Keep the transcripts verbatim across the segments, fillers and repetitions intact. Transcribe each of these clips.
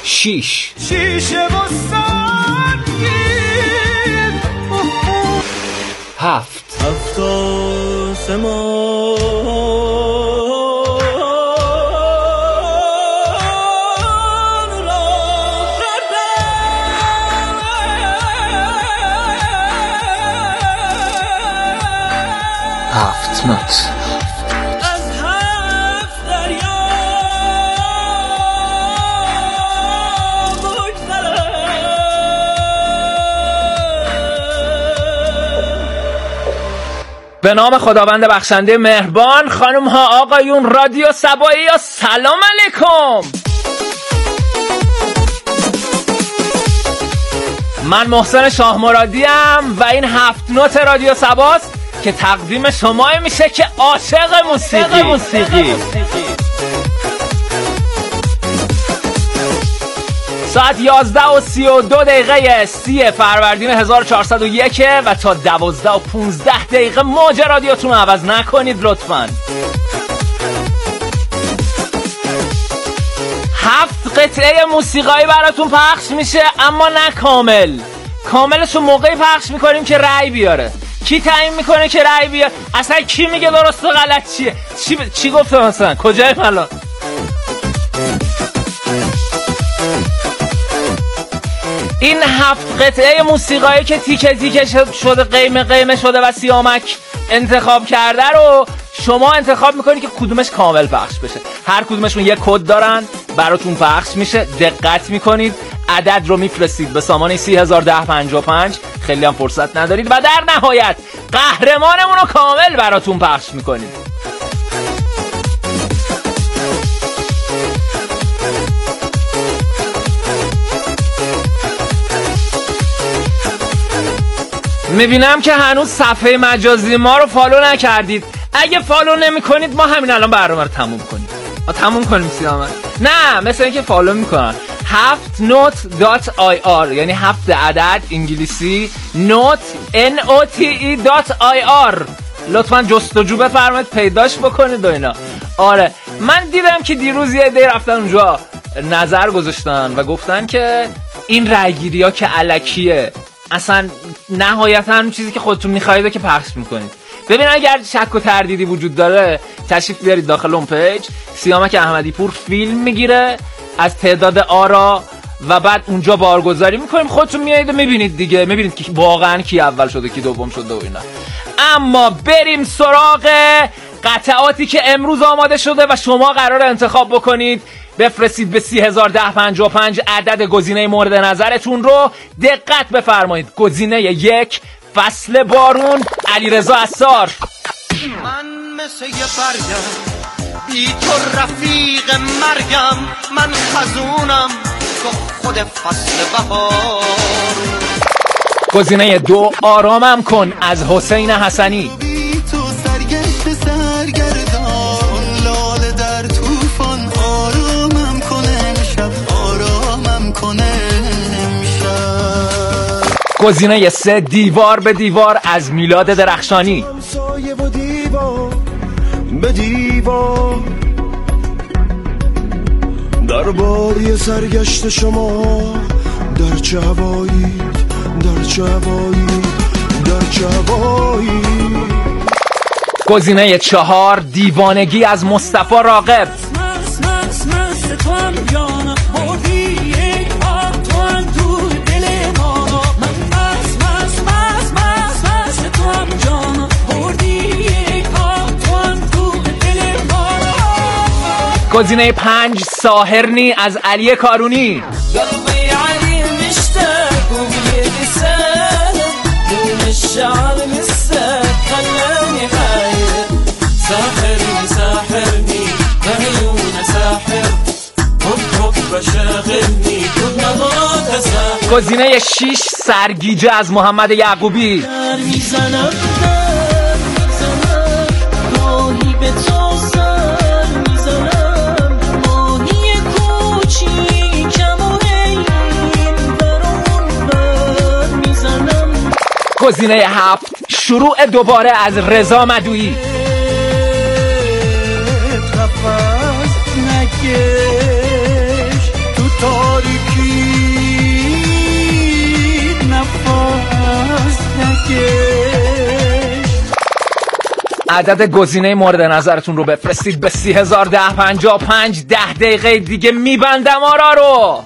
شیش. شیشه و سنگین. هفت. هفت آسمان را هفت نوت. به نام خداوند بخشنده مهربان. خانم ها آقایون، رادیو سبایی ها، سلام علیکم. من محسن شاه مرادی ام و این هفت نوت رادیو سباست که تقدیم شما میشه که عاشق موسیقی موسیقی ساعت یازده و سی و دو دقیقه سی فروردین هزار و چهارصد و یک و تا دوازده و پونزده دقیقه موج رادیوتون عوض نکنید لطفاً. هفت قطعه موسیقایی براتون پخش میشه، اما نه کامل. کاملش رو موقعی پخش میکنیم که رأی بیاره. کی تعیین میکنه که رأی بیاره؟ اصلا کی میگه درست و غلط چیه؟ چی, ب... چی گفته مثلا؟ کجای ملا؟ این هفت قطعه موسیقایی که تیکه تیکه شده، قیمه قیمه شده و سیامک انتخاب کرده رو شما انتخاب میکنید که کدومش کامل پخش بشه. هر کدومشون یک کد دارن، براتون پخش میشه. دقت میکنید، عدد رو میفرستید به سامانه سی هزار ده پنجاه و پنج. خیلی هم فرصت ندارید و در نهایت قهرمانمون رو کامل براتون پخش میکنید. میبینم که هنوز صفحه مجازی ما رو فالو نکردید. اگه فالو نمی کنید ما همین الان برنامه رو تموم کنیم. ما تموم کنیم سیامت. نه، مثل اینکه فالو میکنن. هفت نوت دات آی آر، یعنی هفت عدد انگلیسی، نوت ان او تی ای دات آی آر. لطفاً جستجو بفرمایید پیداش بکنید و اینا. آره، من دیدم که دیروز یه عده رفتن اونجا نظر گذاشتن و گفتن که این رأیگیری ها که الکیه، اصلا نهایتا اون چیزی که خودتون میخواید که پخش میکنید. ببین، اگر شک و تردیدی وجود داره تشریف بیارید داخل اون پیج. سیامک احمدی پور فیلم میگیره از تعداد آرا و بعد اونجا بارگذاری میکنیم. خودتون میایید و میبینید دیگه، میبینید که واقعا کی اول شده کی دوم شده و اینا. اما بریم سراغ قطعاتی که امروز آماده شده و شما قراره انتخاب بکنید. بفرستید به سی هزار ده پنجاه و پنج عدد گزینه مورد نظرتون رو. دقت بفرمایید. گزینه یک، فصل بارون، علیرضا عصار. من مثل یه برگم بی تو رفیق مرگم، من خزونم تو خود فصل بهار. گزینه دو، آرامم کن، از حسین حسنی. بی تو سرگشت سرگردان، لاله در طوفان، آرامم کنه امشب، آرامم کنه امشب. گزینه سه، دیوار به دیوار، از میلاد درخشانی. سایه و دیوار به دیوار، در باری سرگشت شما، در چه هوایی، در چه هوایی، در چه هوایی. گزینه چهار، دیوانگی، از مصطفی راغب. گزینه پنج، ساحرنی، از علی کارونی. گزینه شیش، سرگیجه، از محمد یعقوبی. گزینه هفت، شروع دوباره، از رضا مدویی. نکش تو تاریک عدد گزینه مورد نظرتون رو بفرستید به سی هزار ده پنجاه و پنج. ده دقیقه دیگه میبندم آرا رو.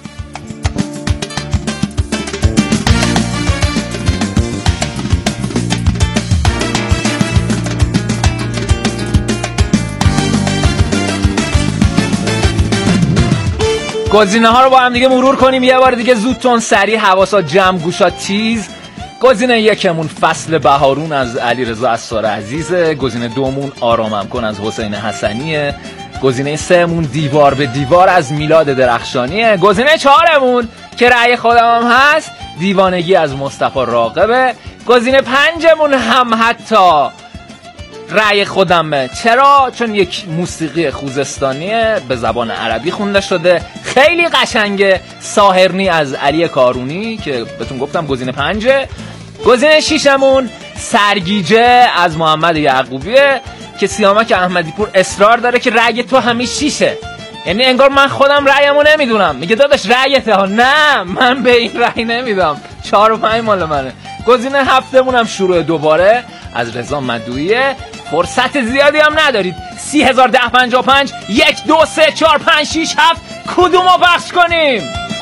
گزینه ها رو با هم دیگه مرور کنیم یه بار دیگه زودتون، سریع، حواسا جمع، گوشا تیز. گزینه یکمون فصل بهارون از علیرضا عصار عزیزه. گزینه دومون آرامم کن از حسین حسنیه. گزینه سهمون دیوار به دیوار از میلاد درخشانیه. گزینه چهارمون که رأی خودم هم هست دیوانگی از مصطفی راغبه. گزینه پنجمون هم حتی رأی خودمه. چرا؟ چون یک موسیقی خوزستانیه، به زبان عربی خونده شده، خیلی قشنگه. ساحرنی از علی کارونی که بهتون گفتم گزینه پنجه. گزینه شیشمون سرگیجه از محمد یعقوبیه که سیامک احمدی پور اصرار داره که رأی تو همین شیشه، یعنی انگار من خودم رأیمو نمیدونم. میگه داداش رأیته ها. نه، من به این رأی نمیدم. چهار و پنج مال منه. گزینه هفتمون هم شروع دوباره از رضا مدویه. فرصت زیادی هم ندارید. سی هزار ده پنجاه و پنج. یک دو سه چهار پنج شیش هفت. کدومو بخش کنیم؟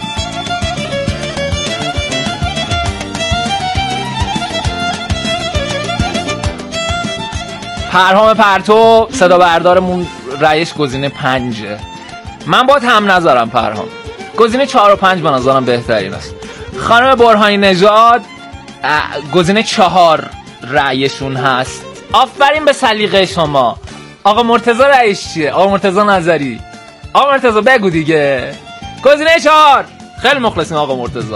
پرهام پرتو صدا بردارمون رأیش گزینه پنجه. من باید هم نظرم پرهام. گزینه چهار و پنج به نظرم بهترین است. خانم برهانی نژاد گزینه چهار رأیشون هست. آفرین به سلیقه شما. آقا مرتضی رئیس چیه؟ آقا مرتضی نظری. آقا مرتضی بگو دیگه. گزینه چهار. خیلی مخلصیم آقا مرتضی.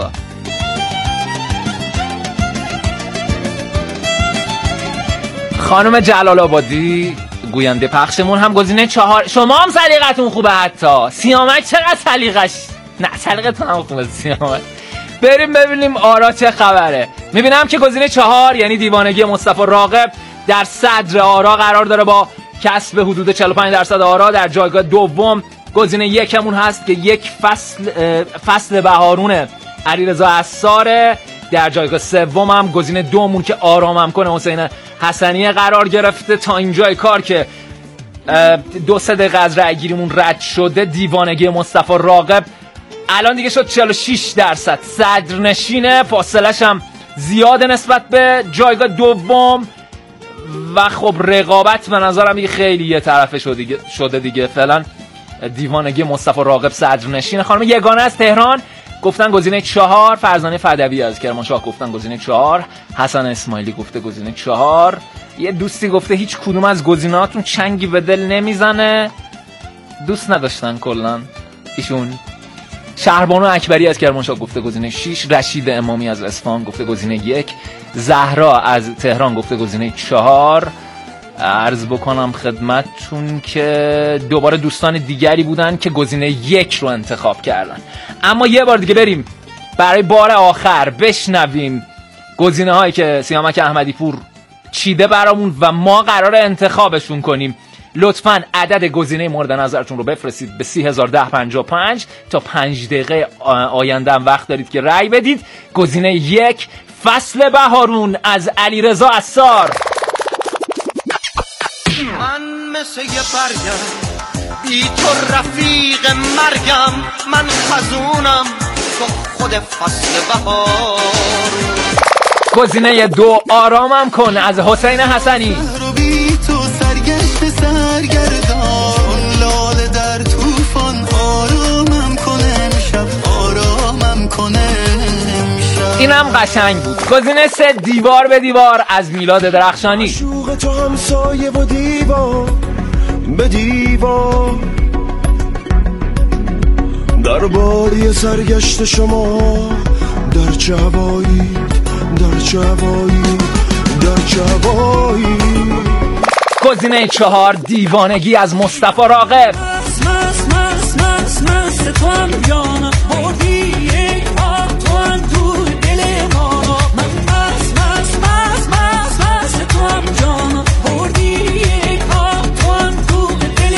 خانم جلال آبادی گوینده پخشمون هم گزینه چهار. شما هم سلیقتون خوبه. حتی سیامک چقدر سلیقش، نه سلیقتون هم خوبه سیامک. بریم ببینیم آرا چه خبره. میبینم که گزینه چهار یعنی دیوانگی مصطفی راغب در صدر آرا قرار داره با کسب حدود چهل و پنج درصد آرا. در جایگاه دوم گزینه یکمون هست که یک فصل فصل بهارون علیرضا عصار. در جایگاه سوم هم گزینه دومون که آرامم کنه حسین حسنیه قرار گرفته. تا اینجای کار که دو سه دقیقه از رأی گیریمون رد شده، دیوانگی مصطفی راغب الان دیگه شد چهل و شش درصد، صدرنشینه. فاصلش هم زیاده نسبت به جایگاه دوم و خب رقابت به نظرم دیگه خیلی یه طرفه شده دیگه, شده دیگه. فعلا دیوانگی مصطفی راغب صدرنشینه. خانم یگانه از تهران گفتن گزینه چهار. فرزانه فدوی از کرمانشاه گفتن گزینه چهار. حسن اسماعیلی گفته گزینه چهار. یه دوستی گفته هیچ کدوم از گزینه‌هاتون چنگی به دل نمیزنه. دوست نداشتن کلا ایشون. شهربانو اکبری از کرمانشاه گفته گزینه شش. رشید امامی از اصفهان گفته گزینه یک. زهرا از تهران گفته گزینه چهار. عرض بکنم خدمتتون که دوباره دوستان دیگری بودن که گزینه یک رو انتخاب کردن. اما یه بار دیگه بریم برای بار آخر بشنویم گزینه هایی که سیامک احمدی پور چیده برامون و ما قراره انتخابشون کنیم. لطفاً عدد گزینه مورد نظرتون رو بفرستید به سی هزار ده پنجاه و پنج. تا پنج دقیقه آینده هم وقت دارید که رأی بدید. گزینه یک فصل بهارون از علیرضا عصار. من مثل یه برگم بی تو رفیق مرگم، من خزونم تو خود فصل بهارون. گزینه دو آرامم کن از حسین حسنی. بی تو سرگشت سرگردان، لاله در طوفان آرامم کنه امشب، آرامم کنه امشب. اینم قشنگ بود. گزینه سه دیوار به دیوار از میلاد درخشانی. عشوق تو همسایه و دیوار به دیوار، در باری سرگشت شما در چه هوایی، در چه هوایی، در چه هوایی. گزینه چهار دیوانگی از مصطفی راغب. مست مست مست مست مست تو هم جانم، بردی یک آب تو هم تو دل ما. من مست مست مست مست مست تو هم جانم، بردی یک آب تو هم تو دل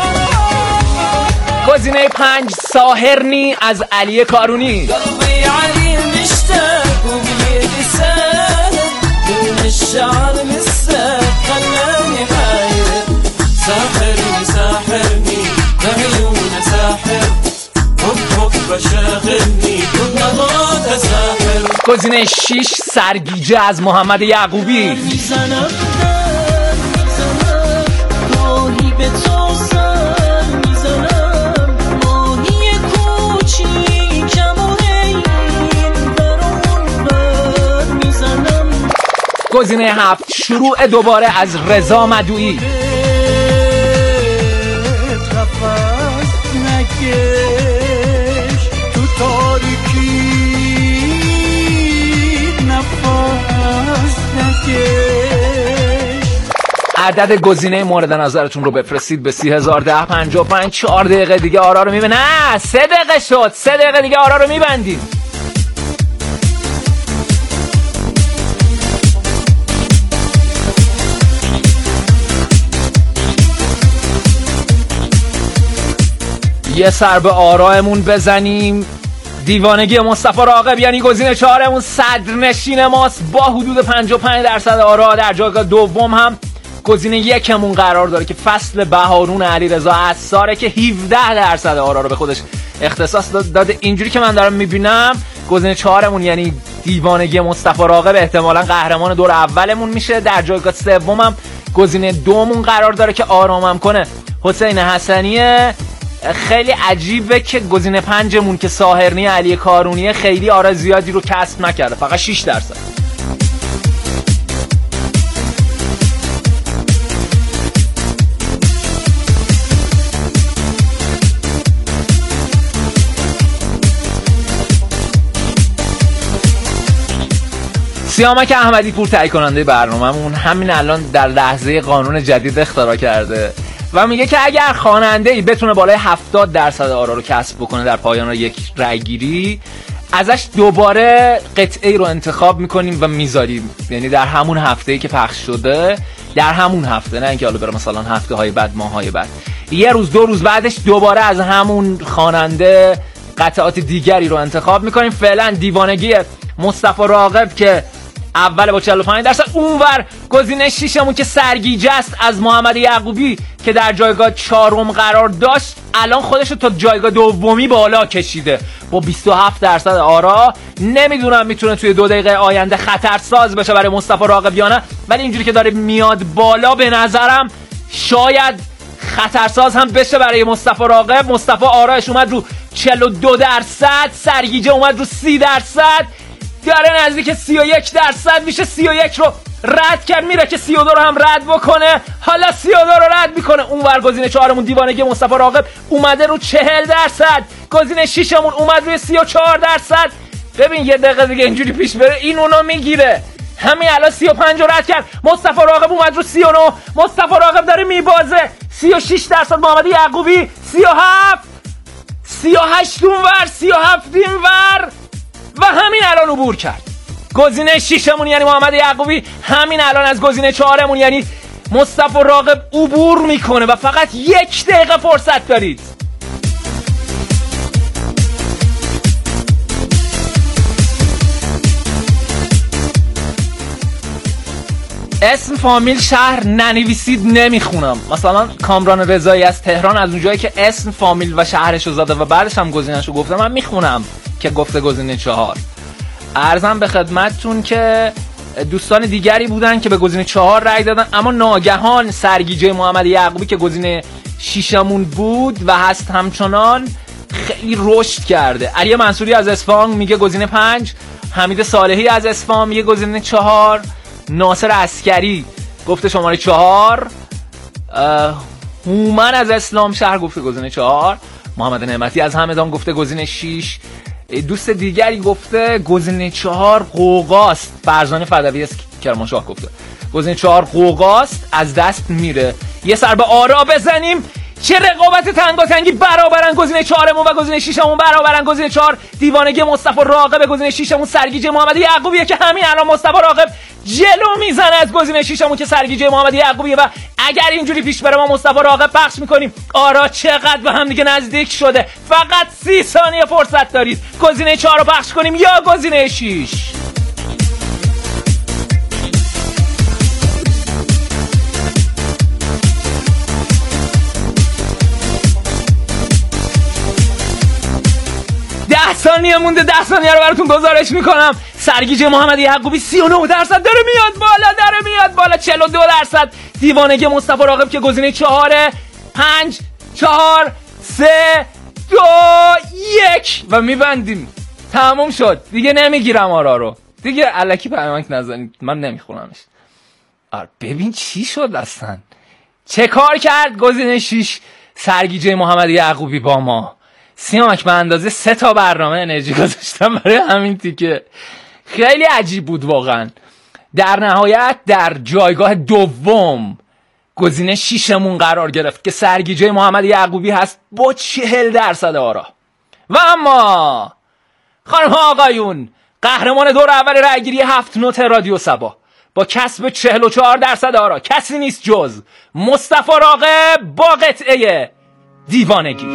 ما. گزینه پنج ساحرنی از علی کارونی. قلبي عليه مشتاق وبيدي سهل، كل الشعر مسك خلى گزینه شش سرگیجه از محمد یعقوبی. میزنم میزنم گاهی به تو سر میزنم ماهی کوچیکم و این برامون بر میزنم. گزینه هفت شروع دوباره از رضا مدویی. نکش تو تاریکی نفس نکش. عدد گزینه مورد نظرتون رو بفرستید به سی هزار ده پنجاه و پنج. چهار دقیقه دیگه آرا رو میبندیم. نه سه دقیقه شد. سه دقیقه دیگه آرا رو میبندیم. یه سر به آرایمون بزنیم. دیوانگی مصطفی راغب یعنی گزینه چهارمون صدرنشین ماست با حدود پنجاه و پنج درصد آرا. در جایگاه دوم هم گزینه یکمون قرار داره که فصل بهارون علیرضا عصاره که هفده درصد آرا رو به خودش اختصاص داده. اینجوری که من دارم میبینم گزینه چهارمون یعنی دیوانگی مصطفی راغب احتمالاً قهرمان دور اولمون میشه. در جایگاه سوم هم گزینه دومون قرار داره که آرامم کنه حسین حسنیه. خیلی عجیبه که گزینه پنجمون که ساحرنی علی کارونیه خیلی آرا زیادی رو کسب نکرده، فقط شش درصد. سیامک احمدی پور تهیه کننده برنامه‌مون همین الان در لحظه قانون جدید اختراع کرده و میگه که اگر خواننده‌ای بتونه بالای هفتاد درصد آرا رو کسب بکنه در پایان یک رأی‌گیری، ازش دوباره قطعه‌ای رو انتخاب میکنیم و میذاریم. یعنی در همون هفته‌ای که پخش شده، در همون هفته، نه اینکه حالا بره مثلا هفته‌های بعد، ماه‌های بعد، یه روز دو روز بعدش دوباره از همون خواننده قطعات دیگری رو انتخاب میکنیم. فعلا دیوانگی مصطفی راغب که اول با چهل و پنج درصد، اونور گزینه ششمون که سرگیجه است از محمد یعقوبی که در جایگاه چهارم قرار داشت الان خودش رو تا جایگاه دومی بالا کشیده با بیست و هفت درصد آرا. نمیدونم میتونه توی دو دقیقه آینده خطرساز بشه برای مصطفی راغب یا نه، ولی اینجوری که داره میاد بالا به نظرم شاید خطرساز هم بشه برای مصطفی راغب. مصطفی آرایش اومد رو چهل و دو درصد، سرگیجه اومد رو سی درصد، داره نزدیک سی و یک درصد میشه. سی و یک رو رد کرد، میره که سی و دو رو هم رد بکنه. حالا سی و دو رو رد میکنه. اونور گزینه چهارمون دیوانگی مصطفی راغب اومده رو چهل درصد. گزینه ششمون اومد روی سی و چهار درصد. ببین یه دقیقه دیگه اینجوری پیش بره این اونو میگیره. همین الان سی و پنج رو رد کرد. مصطفی راغب اومد رو سی و نه. مصطفی راغب داره میبازه. سی و شش درصد محمد یعقوبی. سی و هفت، سی و هشت اونور، سی و هفت اینور و همین الان عبور کرد. گزینه ششمون یعنی محمد یعقوبی همین الان از گزینه چهارمون یعنی مصطفی راغب عبور میکنه و فقط یک دقیقه فرصت دارید. اسم فامیل شهر ننویسید نمیخونم. مثلا کامران رضایی از تهران از اونجایی که اسم فامیل و شهرشو زده و بعدش هم گزینه‌شو گفته من میخونم که گفته گزینه چهار. عرضم به خدمتتون که دوستان دیگری بودن که به گزینه چهار رأی دادن، اما ناگهان سرگیجه محمد یعقوبی که گزینه شیشمون بود و هست همچنان خیلی رشد کرده. علی منصوری از اصفهان میگه گزینه پنج، حمید صالحی از اصفهان میگه گزینه چهار، ناصر عسکری گفته شماره چهار، هومن از اسلام شهر گفته گزینه چهار، محمد نعمتی از همدان گفته گزینه شیش، دوست دیگری گفته گزینه چهار قوقاست، فرزانه فدوی از کرمانشاه گفته گزینه چهار قوقاست، از دست میره. یه سر به آرا بزنیم. چه رقابت تنگاتنگی برابرن. گزینه چهارمون و گزینه ششمون برابرن. گزینه چهار دیوانگی مصطفی راغب، گزینه ششمون سرگیجه محمد یعقوبیه که همین الان مصطفی راغب جلو میزنه از گزینه ششمون که سرگیجه محمد یعقوبیه و اگر اینجوری پیش بره ما مصطفی راغب پخش میکنیم. آرا چقدر به هم دیگه نزدیک شده. فقط سی ثانیه فرصت دارید. گزینه چهار رو پخش کنیم یا گزینه شش. ده ثانیه مونده. ده ثانیه رو براتون گزارش میکنم. سرگیجه محمد یعقوبی سی و نه درصد داره میاد بالا، داره میاد بالا. چهل و دو درصد دیوانگی مصطفی راغب که گزینه چهاره. پنج چهار سه دو یک و میبندیم. تموم شد دیگه. نمیگیرم آرا رو دیگه، الکی پیامک نزنید، من نمیخونمش. آره ببین چی شد اصلا، چه کار کرد گزینه شیش سرگیجه محمد یعقوبی با ما. سیامک به اندازه سه تا برنامه انرژی گذاشتم برای همین تیکه. خیلی عجیب بود واقعا. در نهایت در جایگاه دوم گزینه شیشمون قرار گرفت که سرگیجه محمد یعقوبی هست با چهل درصد آرا. و اما خانم ها آقایون، قهرمان دور اول رأیگیری هفت نوت رادیو صبا با کسب چهل و چهار درصد آرا کسی نیست جز مصطفی راغب با قطعه دیوانگی.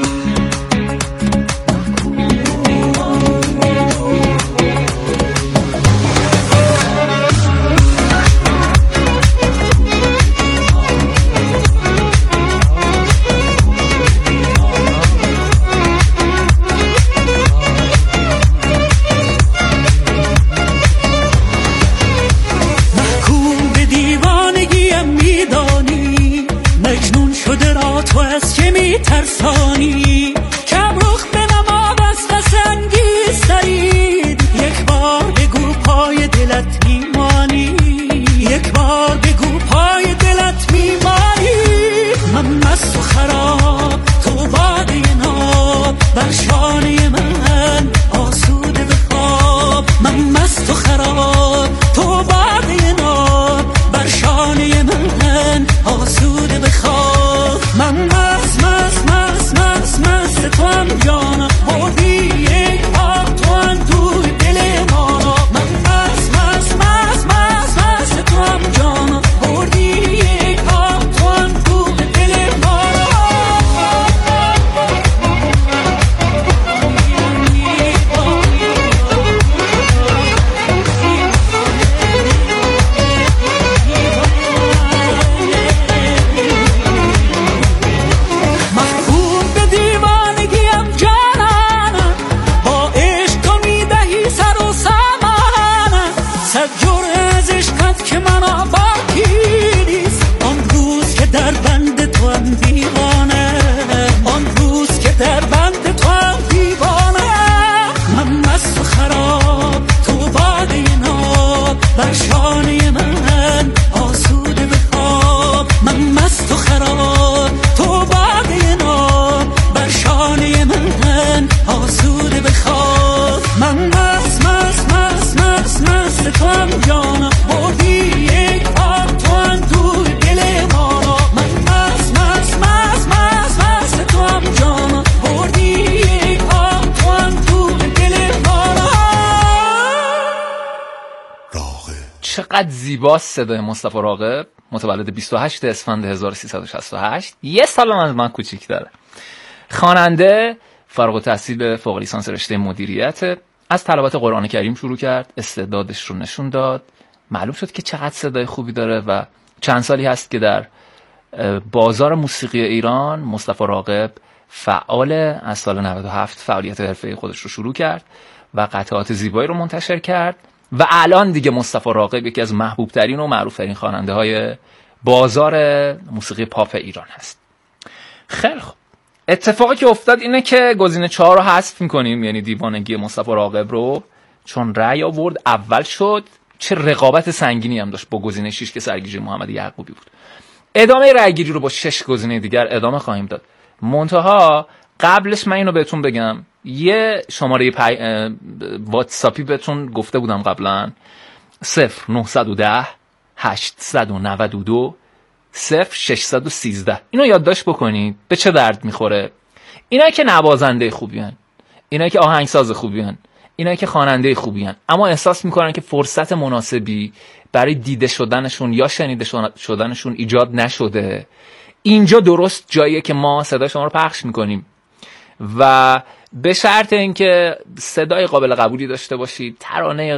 تو از که می ترسانی کم رخ به نماد از قسنگیز دارید. یک بار بگو پای دلت میمانی، یک بار بگو پای دلت میمانی. من مست و خراب تو باده ناب بر شانه من آسوده بخواب. من مست و خراب تو باده ناب بر شانه من آسوده بخواب. من مست مست مست مست مست تو هم جانا بردی یک آب تو هم توی دل مانا. من مست مست مست مست مست تو هم جانا بردی یک آب تو هم توی دل مانا. چقدر زیباست صدای مصطفی راغب، متولد بیست و هشتم اسفند هزار و سیصد و شصت و هشت، یه سال از من کوچیک داره. خواننده، فارغ التحصیل فوق لیسانس رشته مدیریت. از تلاوت قرآن کریم شروع کرد، استعدادش رو نشون داد، معلوم شد که چقدر صدای خوبی داره و چند سالی هست که در بازار موسیقی ایران مصطفی راغب فعال. از سال نود و هفت فعالیت حرفه‌ای خودش رو شروع کرد و قطعات زیبایی رو منتشر کرد و الان دیگه مصطفی راغب یکی از محبوب ترین و معروف ترین خواننده های بازار موسیقی پاپ ایران هست. خیلی خوب، اتفاقی که افتاد اینه که گزینه چهار رو حذف می‌کنیم، یعنی دیوانگی مصطفی راغب رو، چون رأی آورد اول شد. چه رقابت سنگینی هم داشت با گزینه شش که سرگیجه محمد یعقوبی بود. ادامه رأیگیری رو با شش گزینه دیگر ادامه خواهیم داد. منتها قبلش من اینو بهتون بگم، یه شماره پی... واتساپی بهتون گفته بودم قبلا، صفر نهصد و ده هشتصد و نود و دو صفر ششصد و سیزده. اینو یادداشت بکنید. به چه درد میخوره؟ اینایی که نوازنده خوبی هن، اینایی که آهنگساز خوبی هن، اینایی که خواننده خوبی هن، اما احساس میکنن که فرصت مناسبی برای دیده شدنشون یا شنیده شدنشون ایجاد نشده، اینجا درست جاییه که ما صدای شما رو پخش میکنیم و به شرط اینکه صدای قابل قبولی داشته باشید، ترانه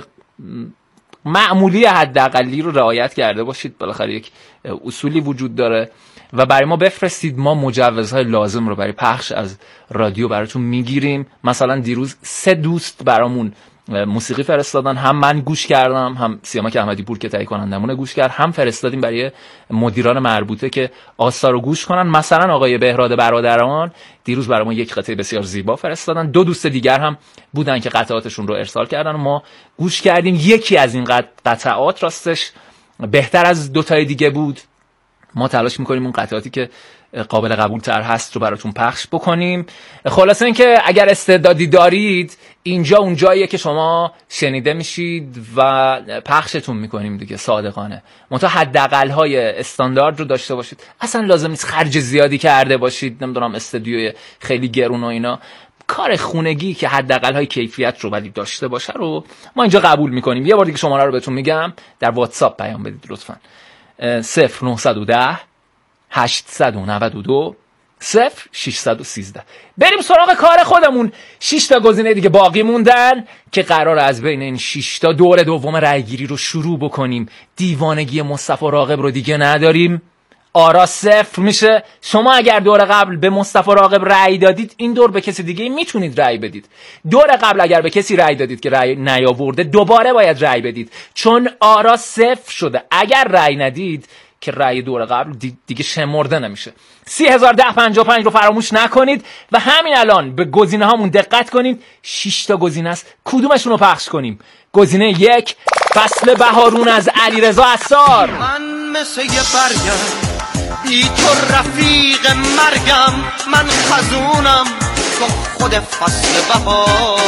معمولی حداقلی رو رعایت کرده باشید. بالاخره یک اصولی وجود داره و برای ما بفرستید، ما مجوزهای لازم رو برای پخش از رادیو براتون میگیریم. مثلا دیروز سه دوست برامون موسیقی فرستادن، هم من گوش کردم، هم سیامک احمدی پور که تهیه کنندمون گوش کرد، هم فرستادیم برای مدیران مربوطه که آثار رو گوش کنن. مثلا آقای بهراد برادران دیروز برامون یک قطعه بسیار زیبا فرستادن. دو دوست دیگر هم بودن که قطعاتشون رو ارسال کردن و ما گوش کردیم. یکی از این قطعات راستش بهتر از دو تای دیگه بود. ما تلاش میکنیم اون قطعاتی که قابل قبول تر هست رو براتون پخش بکنیم. خلاصه این که اگر استعدادی دارید اینجا اون جاییه که شما شنیده میشید و پخشتون میکنیم دیگه، صادقانه. منتها حداقل های استاندارد رو داشته باشید. اصلا لازم نیست خرج زیادی کرده باشید، نمیدونم استودیوی خیلی گرون و اینا. کار خونگی که حداقل های کیفیت رو ولی داشته باشه رو ما اینجا قبول میکنیم. یه بار دیگه شماره رو بهتون میگم، در واتساپ پیام بدید لطفاً. صفر نهصد و ده هشتصد و نود و دو صفر ششصد و سیزده. بریم سراغ کار خودمون. شش تا گزینه دیگه باقی موندن که قرار از بین این شش تا دور دوم رأیگیری رو شروع بکنیم. دیوانگی مصطفی راغب رو دیگه نداریم. آرا صفر میشه. شما اگر دور قبل به مصطفی راغب رأی دادید، این دور به کسی دیگه میتونید رأی بدید. دور قبل اگر به کسی رأی دادید که رأی نیاورده، دوباره باید رأی بدید، چون آرا صفر شده. اگر رأی ندید که رأی دور قبل دیگه شمرده نمیشه. سی هزار ده پنجاه و پنج رو فراموش نکنید و همین الان به گزینه هامون دقت کنید. شش تا گزینه است، کدومشون رو پخش کنیم؟ گزینه یک، فصل بهارون از علیرضا عصار. من مثل یه برگم بی تو رفیق مرگم، من خزونم تو خود فصل بهار.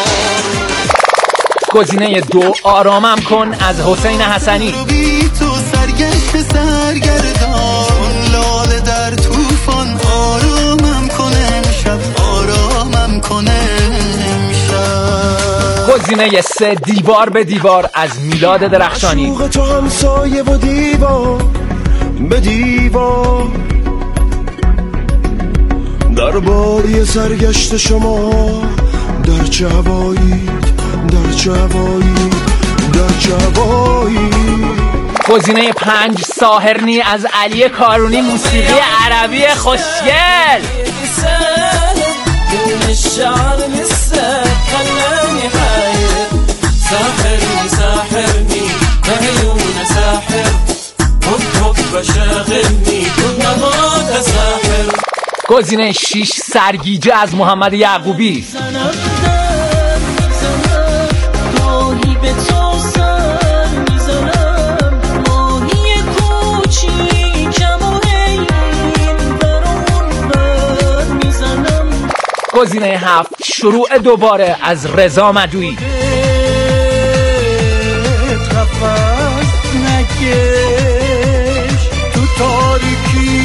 گزینه دو، آرامم کن از حسین حسنی. بی تو سرگشت سرگردان، لاله در طوفان. آرامم کنه امشب، آرامم کنه امشب. گزینه سه، دیوار به دیوار از میلاد درخشانی. عشوق تو همسایه و دیوار به دیوار، در باری سرگشت شما، در چه هوایی، در چه هوایی، در چه هوایی. گزینه پنج، ساحرنی از علی کارونی، موسیقی عربی خوشگل. گزینه شش، سرگیجه از محمد یعقوبی. گزینه هفت، شروع دوباره از رضا مدویی. تو تاریکی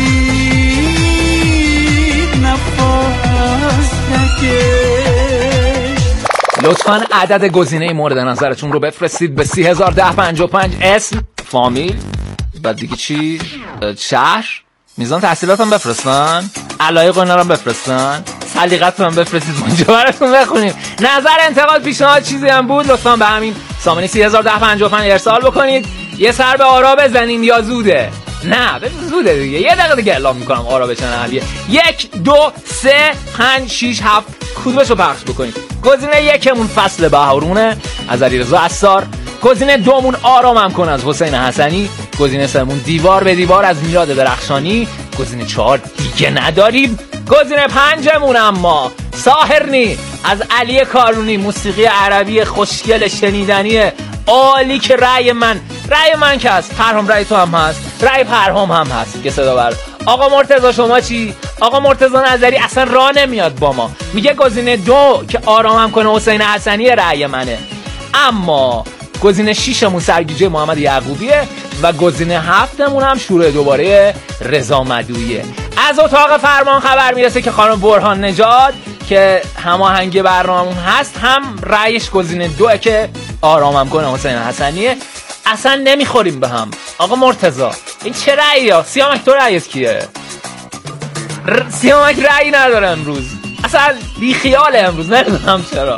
نفس نکش. لطفاً عدد گزینه مورد نظرتون رو بفرستید به سی هزار ده پنجاه و پنج. اسم، فامیل، بعد دیگه چی؟ شهر، میزان تحصیلات هم بفرستن، علایق اینا رو بفرستن، سلیقتون هم بفرستید اونجا براتون بخونیم. نظر، انتقاد، پیشنهاد چیزی هم بود لطفاً به همین سامانه سی هزار ده پنجاه و پنج ارسال بکنید. یه سر به آرا بزنیم یا زوده؟ نه ببین زوده دیگه. یه دقیقه دیگه اعلام میکنم آرا بچنه علیه. یک دو سه پنج شیش هفت کدومش رو پخش بکنیم؟ گزینه یکمون فصل بهارونه از علیرضا عصار. گزینه دومون آرامم کن از حسین حسنی. گزینه سومون دیوار به دیوار از میلاد درخشانی. گزینه چهار دیگه نداریم. گزینه پنجمون اما ساحرنی از علی کارونی، موسیقی عربی خوشگل شنیدنی عالی که رأی من رأی من که هست، پرهام رأی تو هم هست، رأی پرهام هم هست که صدا بر. آقا مرتضی شما چی؟ آقا مرتضی نظری اصلا راه نمیاد با ما، میگه گزینه دو که آرامم کنه حسین حسنی رأی منه. اما گزینه ششمون سرگیجه محمد یعقوبیه و گزینه هفتمون هم شروع دوباره رضا مدویه. از اتاق فرمان خبر میرسه که خانم برهان نژاد که هماهنگ برنامه‌مون هست هم رأیش گزینه دوه که آرامم کنه حسین حسنیه. اصلا نمیخوریم به هم. آقا مرتضی این چه رأیی ها؟ سیامک تو رأیت کیه؟ ر... سیامک رأی نداره امروز، اصلا بی خیاله امروز، نمیدونم چرا.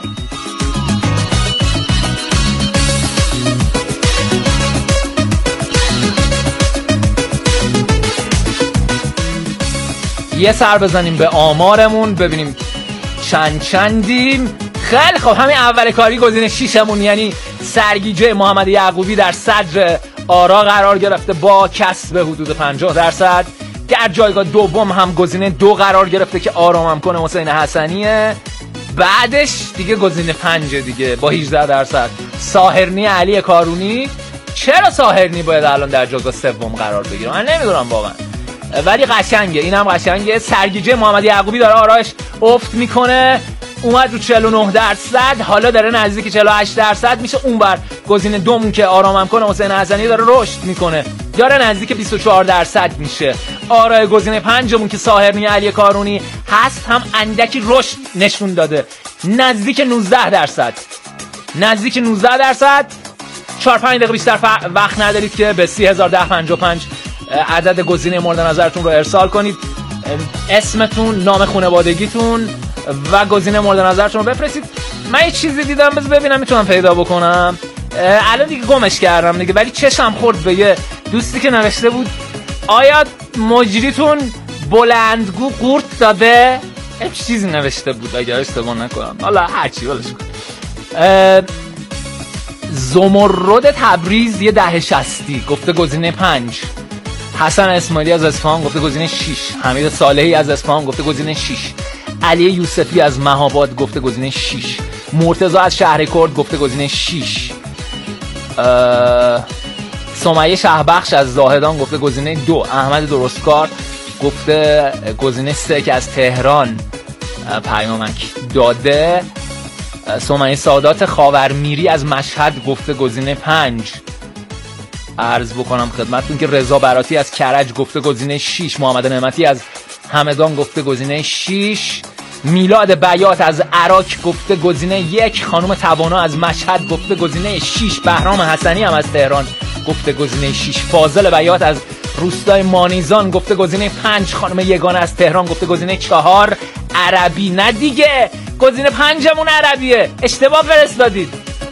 یه سر بزنیم به آمارمون ببینیم چند چندیم. خیلی خب همین اول کاری گزینه شیشمون یعنی سرگیجه محمد یعقوبی در صدر آرا قرار گرفته با کسب حدود پنجاه درصد. در جایگاه دوم هم گزینه دو قرار گرفته که آرامم کنه حسین حسنیه. بعدش دیگه گزینه پنج دیگه با هجده درصد ساحرنی علی کارونی. چرا ساحرنی باید الان در جایگاه سوم قرار بگیره من نمیدونم واقعا، ولی قشنگه، اینم قشنگه. سرگیجه محمد یعقوبی داره آرایش افت میکنه، اومد رو چهل و نه درصد، حالا داره نزدیک چهل و هشت درصد میشه. اونور گزینه دومون که آرامم کنه حسین حسنی داره رشد میکنه، داره نزدیک بیست و چهار درصد میشه. آرای گزینه پنجمون که ساحرنی علی کارونی هست هم اندکی رشد نشون داده، نزدیک نوزده درصد نزدیک نوزده درصد. چهار پنج دقیقه بیشتر وقت ندارید که به سی هزار و ده پنجاه و پنج عدد گزینه مورد نظرتون رو ارسال کنید، اسمتون، نام خانوادگیتون و گزینه مورد نظرتون رو بفرستید. من یه چیزی دیدم بذار ببینم میتونم پیدا بکنم، الان دیگه گمش کردم دیگه، ولی چشم خورد به یه دوستی که نوشته بود آیا مجریتون بلندگو قورت داده؟ یه چیزی نوشته بود اگر اشتباه نکنم، حالا هرچی ولش کن. زمرد تبریز یه ده شصتی گفته گزینه پنج. حسن اسماعیلی از اصفهان گفته گزینه شش. حمید صالحی از اصفهان گفته گزینه شش. علی یوسفی از مهاباد گفته گزینه شش. مرتضی از شهر کرد گفته گزینه شش. سمیه شهبخش از زاهدان گفته گزینه دو. احمد درستکار گفته گزینه سه که از تهران پیامک داده. سمیه سادات خاورمیری از مشهد گفته گزینه پنج. عرض بکنم خدمتتون که رضا براتی از کرج گفته گزینه شش. محمد نعمتی از همدان گفته گزینه شش. میلاد بیات از عراق گفته گزینه یک. خانم توانا از مشهد گفته گزینه شش. بهرام حسنی هم از تهران گفته گزینه شش. فاضل بیات از روستای مانیزان گفته گزینه پنج. خانم یگانه از تهران گفته گزینه چهار. عربی نه دیگه، گزینه پنجمون عربیه، اشتباه فرستادید.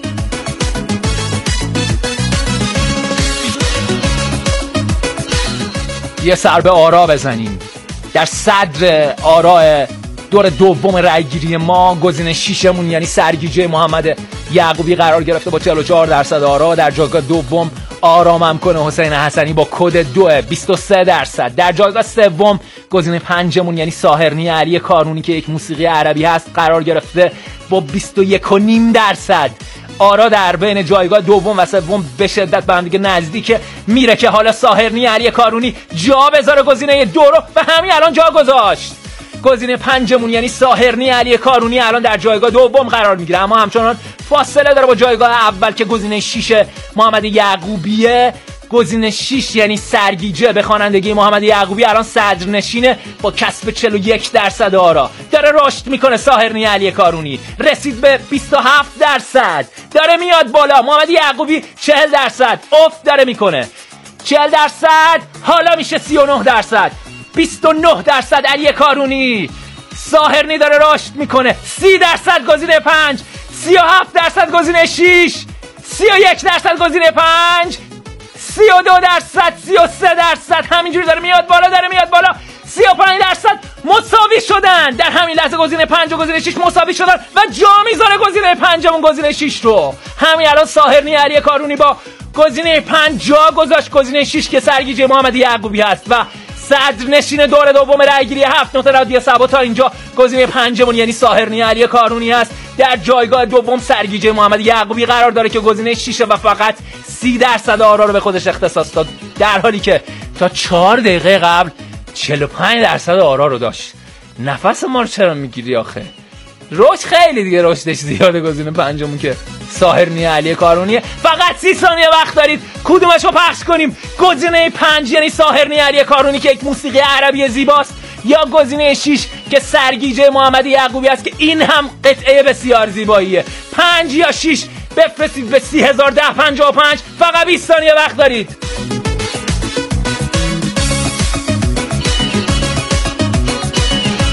یه سر به آرا بزنیم. در صدر آرا دور دوم رأیگیری ما گزینه شیشمون یعنی سرگیجه محمد یعقوبی قرار گرفته با چهل و چهار درصد آرا. در جایگاه دوم آرامم کنه حسین حسنی با کد دو بیست و سه درصد. در جایگاه سوم گزینه پنجمون یعنی ساحرنی علی کارونی که یک موسیقی عربی هست قرار گرفته با بیست و یک و نیم درصد. آرا در بین جایگاه دوم و سوم به شدت به هم دیگه نزدیک میره که حالا ساحرنی علی کارونی جا بذاره گزینه دو رو و همین الان جا گذاشت. گزینه پنجمون یعنی ساحرنی علی کارونی الان در جایگاه دوم قرار میگیره، اما همچنان فاصله داره با جایگاه اول که گزینه شش محمد یعقوبیه. گزینه شش یعنی سرگیجه به خوانندگی محمد یعقوبی الان صدرنشینه با کسب چهل و یک درصد آرا. داره رشد میکنه ساحرنی علی کارونی، رسید به بیست و هفت درصد، داره میاد بالا. محمد یعقوبی چهل درصد افت داره میکنه، چهل درصد حالا میشه سی و نه درصد، بیست و نه درصد علی کارونی. ساحرنی داره رشد میکنه، سی درصد گزینه پنج، سی و هفت درصد گزینه شش، سی و یک درصد گزینه پنج، سی و دو درصد، سی و سه درصد، همینجوری داره میاد بالا، داره میاد بالا. سی و پنج درصد مساوی شدن در همین لحظه، گزینه پنج و گزینه شش مساوی شدن و جا میذاره گزینه پنجمون گزینه شش رو. همین الان ساحرنی علی کارونی با گزینه پنج جا گذاشت گزینه شش که سرگیجه محمد یعقوبی هست و صدر نشین دور دوم رأیگیری هفت نقطه رادیو سبا تا اینجا گزینه پنجمون یعنی ساحرنی علی کارونی هست. در جایگاه دوم سرگیجه محمد یعقوبی قرار داره که گزینه شش و فقط سی درصد آرا رو به خودش اختصاص داد، در حالی که تا چهار دقیقه قبل چهل و پنج درصد آرا رو داشت. نفس ما رو چرا میگیری آخه؟ رشد خیلی دیگه رشدش زیاده گزینه پنجمون که ساحرنی علی کارونیه. فقط سی ثانیه وقت دارید کدومش رو پخش کنیم. گزینه پنج یعنی ساحرنی علی کارونی که یک موسیقی عربی زیباست، یا گزینه شش که سرگیجه محمد یعقوبی است که این هم قطعه بسیار زیباییه. پنج یا شش بفرستید به سی هزار و ده پنجاه و پنج. فقط بیست ثانیه وقت دارید.